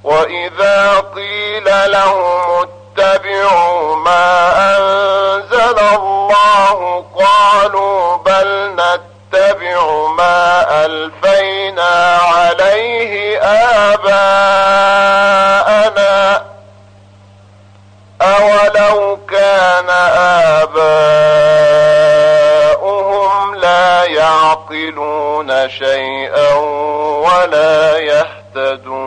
وإذا قيل لهم اتبعوا ما أنزل الله قالوا بل نتبع ما ألفينا عليه آباءنا أولو كان آباؤهم لا يعقلون شيئا ولا يهتدون.